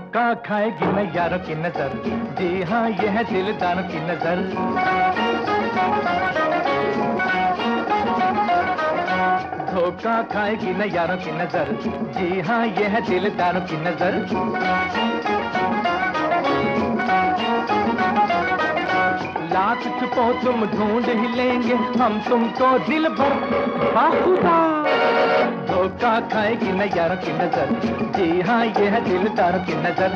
धोखा खाएगी न यारों की नजर, जी हाँ ये है दिलदारों की नजर। धोखा खाएगी न यारों की नजर, जी हाँ ये है दिलदारों की नजर। लाख छुपो तुम ढूंढ ही लेंगे हम तुमको दिल भर बाखुदा। धोखा खाएगी न यारों की नजर, जी हाँ ये है दिलदारों की नजर।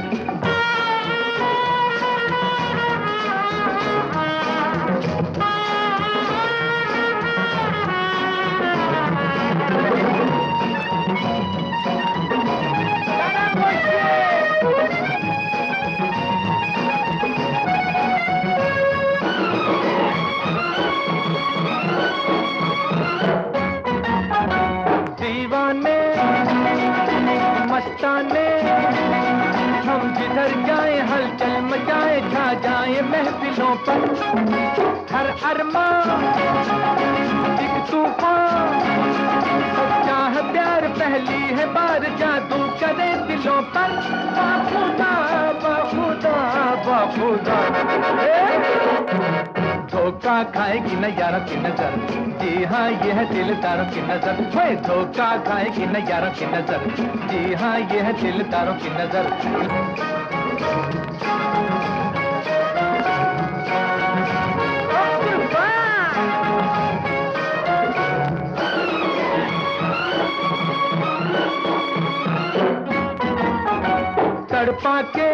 मस्ताने हम जिधर जाए हलचल मचाए, छा जाए महफिलों पर हर अरमान एक तूफान। सच्चा है प्यार पहली है बार, जादू करे दिलों पर बाखुदा बाखुदा बाखुदा। धोखा खाएगी न यारों की नजर, जी हाँ ये है दिलदारों की नजर। धोखा खाएगी न यारों की नजर, जी हाँ ये है दिलदारों की नजर। तड़पा के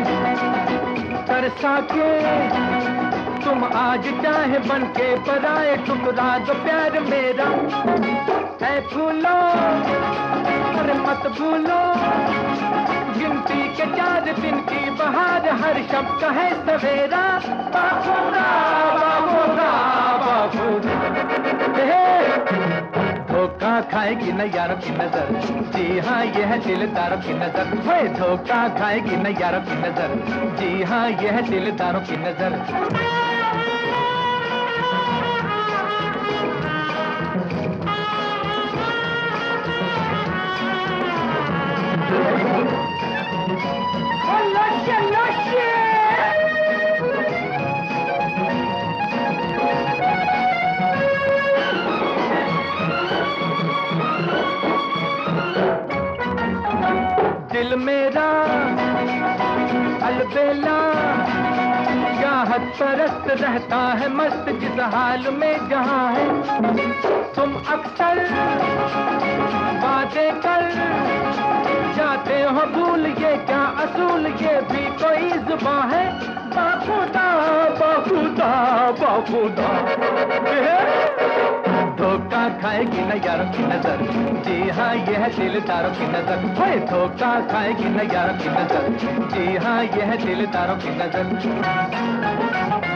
तरसा के तुम आज चाहे बन के पराए, ठुकरा दो प्यार मेरा है फूलो पर मत भूलो। गिनती के 4 दिन की बहार, हर शब्द का है सवेरा। बाखुदा बाखुदा बाखुदा। धोखा खाएगी न यारों की नजर, जी हाँ ये है दिलदारों की नजर। धोखा खाएगी न यारों की नजर, जी हाँ ये है दिलदारों की नजर। दिल मेरा अलबेला चाहत परस्त रहता है मस्त, जिस हाल में जहाँ है तुम अक्सर बातें कर जाते हो भूल। ये क्या असूल, ये भी कोई जुबान है। बाखुदा बाखुदा बाखुदा। धोखा खाएगी न यारों की नजर, जी हाँ ये है दिलदारों की नजर। धोखा खाएगी न यारों की नजर, जी हाँ ये है दिलदारों की नजर।